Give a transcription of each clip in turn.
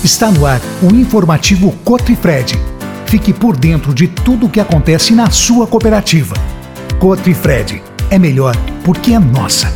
Está no ar o informativo Cotrifred. Fique por dentro de tudo o que acontece na sua cooperativa. Cotrifred, é melhor porque é nossa.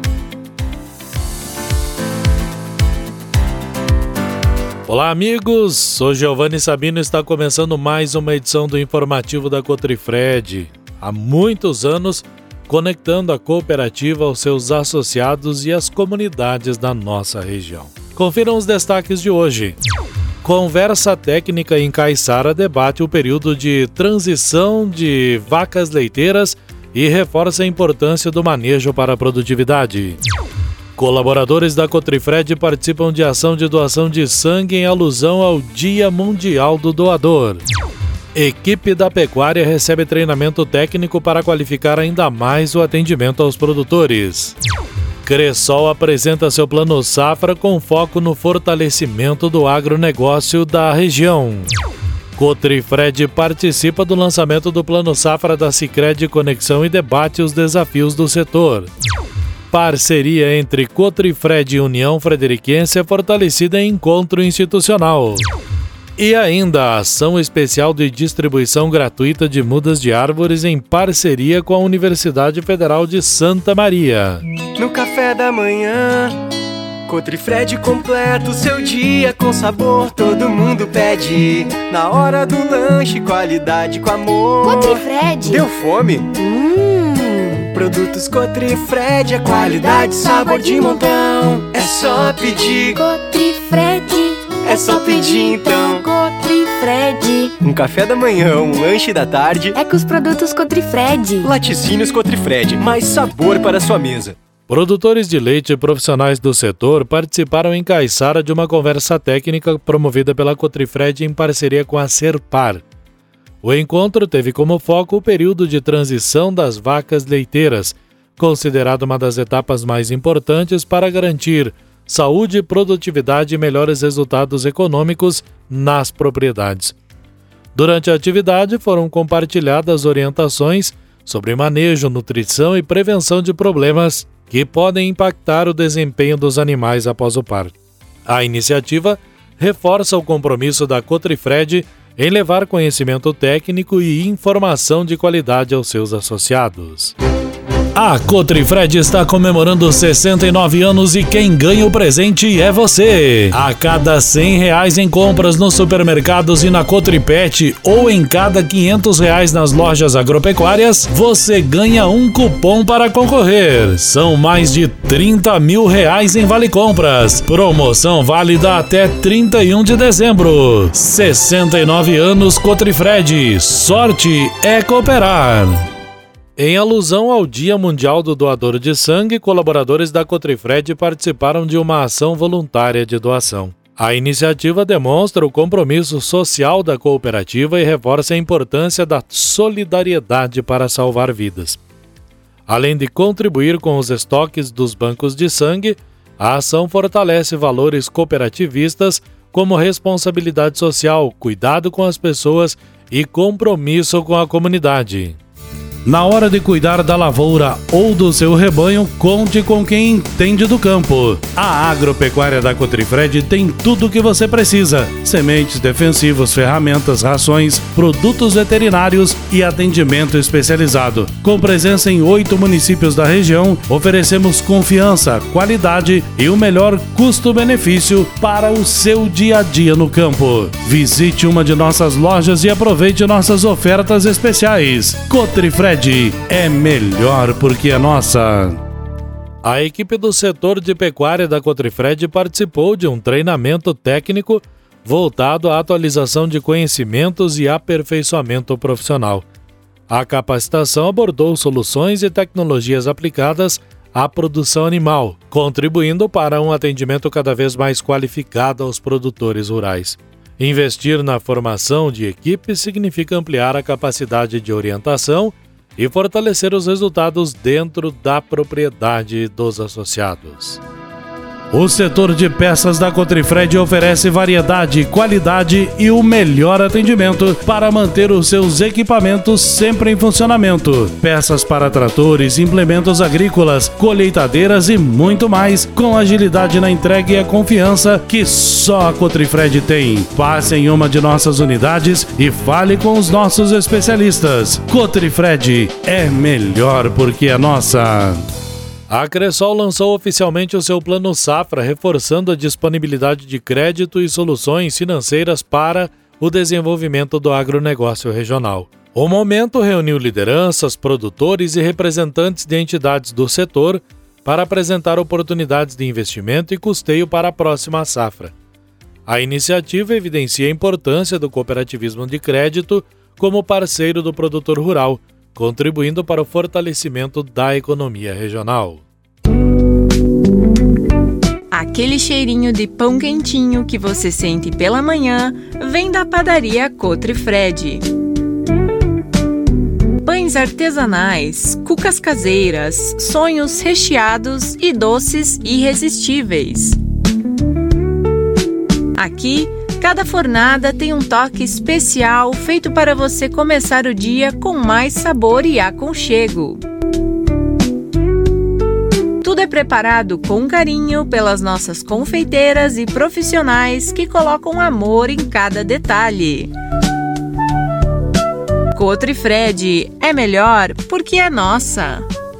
Olá amigos, sou Giovanni Sabino e está começando mais uma edição do informativo da Cotrifred. Há muitos anos, conectando a cooperativa aos seus associados e às comunidades da nossa região. Confiram os destaques de hoje. Conversa técnica em Caiçara debate o período de transição de vacas leiteiras e reforça a importância do manejo para a produtividade. Colaboradores da Cotrifred participam de ação de doação de sangue em alusão ao Dia Mundial do Doador. Equipe da pecuária recebe treinamento técnico para qualificar ainda mais o atendimento aos produtores. Cressol apresenta seu plano safra com foco no fortalecimento do agronegócio da região. Cotrifred participa do lançamento do plano safra da Sicredi Conexão e debate os desafios do setor. Parceria entre Cotrifred e União Frederiquense é fortalecida em encontro institucional. E ainda, ação especial de distribuição gratuita de mudas de árvores em parceria com a Universidade Federal de Santa Maria. No café da manhã, Cotrifred completa o seu dia com sabor, todo mundo pede. Na hora do lanche, qualidade com amor. Cotrifred. Deu fome? Produtos Cotrifred, a qualidade, sabor de montão. É só pedir. Cotrifred. É só pedir então. Cotrifred. Um café da manhã, um lanche da tarde. É com os produtos Cotrifred. Laticínios Cotrifred, mais sabor para a sua mesa. Produtores de leite e profissionais do setor participaram em Caiçara de uma conversa técnica promovida pela Cotrifred em parceria com a Serpar. O encontro teve como foco o período de transição das vacas leiteiras, considerado uma das etapas mais importantes para garantir saúde, produtividade e melhores resultados econômicos nas propriedades. Durante a atividade foram compartilhadas orientações sobre manejo, nutrição e prevenção de problemas que podem impactar o desempenho dos animais após o parto. A iniciativa reforça o compromisso da Cotrifred em levar conhecimento técnico e informação de qualidade aos seus associados. A Cotrifred está comemorando 69 anos e quem ganha o presente é você. A cada R$100 em compras nos supermercados e na Cotripet ou em cada R$500 nas lojas agropecuárias, você ganha um cupom para concorrer. São mais de R$30 mil em Vale Compras. Promoção válida até 31 de dezembro. 69 anos Cotrifred. Sorte é cooperar. Em alusão ao Dia Mundial do Doador de Sangue, colaboradores da Cotrifred participaram de uma ação voluntária de doação. A iniciativa demonstra o compromisso social da cooperativa e reforça a importância da solidariedade para salvar vidas. Além de contribuir com os estoques dos bancos de sangue, a ação fortalece valores cooperativistas como responsabilidade social, cuidado com as pessoas e compromisso com a comunidade. Na hora de cuidar da lavoura ou do seu rebanho, conte com quem entende do campo. A agropecuária da Cotrifred tem tudo o que você precisa: sementes, defensivos, ferramentas, rações, produtos veterinários e atendimento especializado. Com presença em 8 municípios da região, oferecemos confiança, qualidade e o melhor custo-benefício para o seu dia a dia no campo. Visite uma de nossas lojas e aproveite nossas ofertas especiais. Cotrifred é melhor porque é nossa. A equipe do setor de pecuária da Cotrifred participou de um treinamento técnico voltado à atualização de conhecimentos e aperfeiçoamento profissional. A capacitação abordou soluções e tecnologias aplicadas à produção animal, contribuindo para um atendimento cada vez mais qualificado aos produtores rurais. Investir na formação de equipes significa ampliar a capacidade de orientação e fortalecer os resultados dentro da propriedade dos associados. O setor de peças da Cotrifred oferece variedade, qualidade e o melhor atendimento para manter os seus equipamentos sempre em funcionamento. Peças para tratores, implementos agrícolas, colheitadeiras e muito mais, com agilidade na entrega e a confiança que só a Cotrifred tem. Passe em uma de nossas unidades e fale com os nossos especialistas. Cotrifred é melhor porque é nossa. A Cressol lançou oficialmente o seu Plano Safra, reforçando a disponibilidade de crédito e soluções financeiras para o desenvolvimento do agronegócio regional. O momento reuniu lideranças, produtores e representantes de entidades do setor para apresentar oportunidades de investimento e custeio para a próxima safra. A iniciativa evidencia a importância do cooperativismo de crédito como parceiro do produtor rural, contribuindo para o fortalecimento da economia regional. Aquele cheirinho de pão quentinho que você sente pela manhã vem da padaria Cotrifred. Pães artesanais, cucas caseiras, sonhos recheados e doces irresistíveis. Aqui, cada fornada tem um toque especial feito para você começar o dia com mais sabor e aconchego. Tudo é preparado com carinho pelas nossas confeiteiras e profissionais que colocam amor em cada detalhe. Cotrifred é melhor porque é nossa.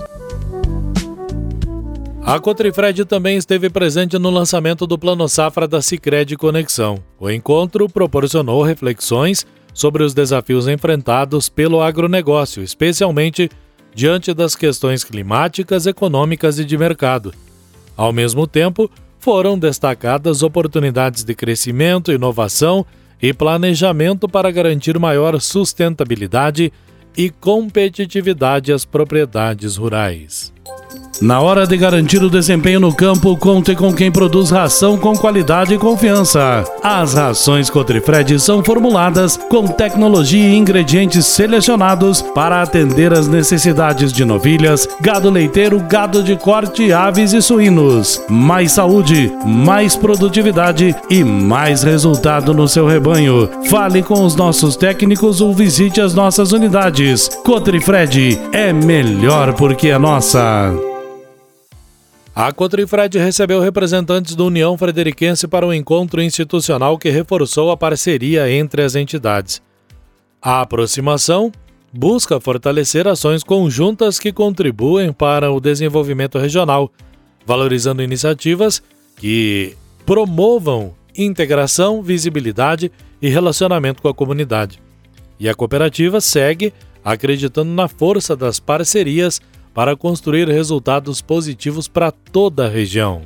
A Cotrifred também esteve presente no lançamento do Plano Safra da Sicredi Conexão. O encontro proporcionou reflexões sobre os desafios enfrentados pelo agronegócio, especialmente diante das questões climáticas, econômicas e de mercado. Ao mesmo tempo, foram destacadas oportunidades de crescimento, inovação e planejamento para garantir maior sustentabilidade e competitividade às propriedades rurais. Na hora de garantir o desempenho no campo, conte com quem produz ração com qualidade e confiança. As rações Cotrifred são formuladas com tecnologia e ingredientes selecionados para atender às necessidades de novilhas, gado leiteiro, gado de corte, aves e suínos. Mais saúde, mais produtividade e mais resultado no seu rebanho. Fale com os nossos técnicos ou visite as nossas unidades. Cotrifred é melhor porque é nossa. A Cotrifred recebeu representantes da União Frederiquense para um encontro institucional que reforçou a parceria entre as entidades. A aproximação busca fortalecer ações conjuntas que contribuem para o desenvolvimento regional, valorizando iniciativas que promovam integração, visibilidade e relacionamento com a comunidade. E a cooperativa segue acreditando na força das parcerias para construir resultados positivos para toda a região.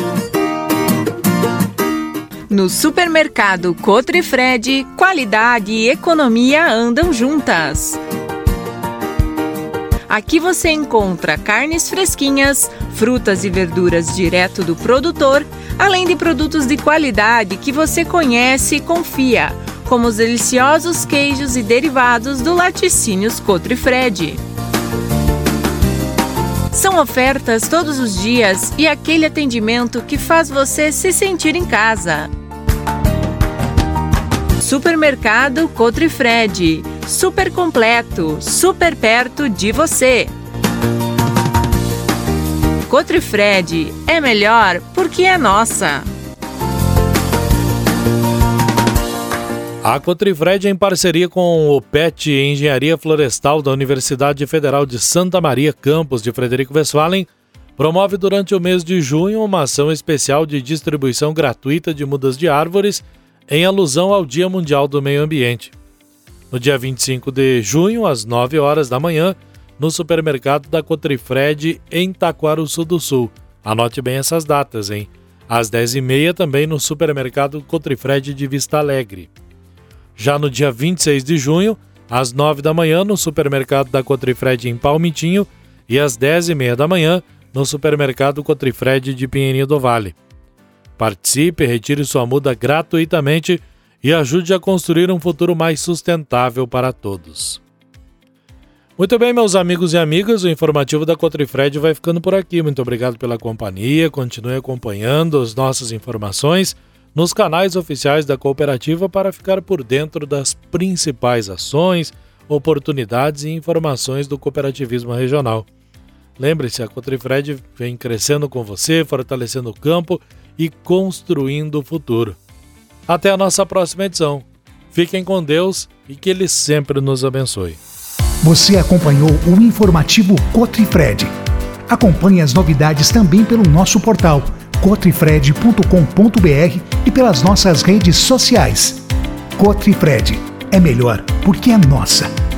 No supermercado Cotrifred, qualidade e economia andam juntas. Aqui você encontra carnes fresquinhas, frutas e verduras direto do produtor, além de produtos de qualidade que você conhece e confia, como os deliciosos queijos e derivados do Laticínios Cotrifred. São ofertas todos os dias e aquele atendimento que faz você se sentir em casa. Supermercado Cotrifred, super completo, super perto de você. Cotrifred é melhor porque é nossa. A Cotrifred, em parceria com o PET Engenharia Florestal da Universidade Federal de Santa Maria, campus de Frederico Westphalen, promove durante o mês de junho uma ação especial de distribuição gratuita de mudas de árvores em alusão ao Dia Mundial do Meio Ambiente. No dia 25 de junho, às 9 horas da manhã, no supermercado da Cotrifred em Taquaruçu do Sul. Anote bem essas datas, hein? Às 10h30 também no supermercado Cotrifred de Vista Alegre. Já no dia 26 de junho, às 9 da manhã, no supermercado da Cotrifred em Palmitinho e às 10h30 da manhã, no supermercado Cotrifred de Pinheirinho do Vale. Participe, retire sua muda gratuitamente e ajude a construir um futuro mais sustentável para todos. Muito bem, meus amigos e amigas, o informativo da Cotrifred vai ficando por aqui. Muito obrigado pela companhia, continue acompanhando as nossas informações nos canais oficiais da cooperativa para ficar por dentro das principais ações, oportunidades e informações do cooperativismo regional. Lembre-se, a Cotrifred vem crescendo com você, fortalecendo o campo e construindo o futuro. Até a nossa próxima edição. Fiquem com Deus e que Ele sempre nos abençoe. Você acompanhou o informativo Cotrifred. Acompanhe as novidades também pelo nosso portal cotrifred.com.br e pelas nossas redes sociais. Cotrifred é melhor porque é nossa.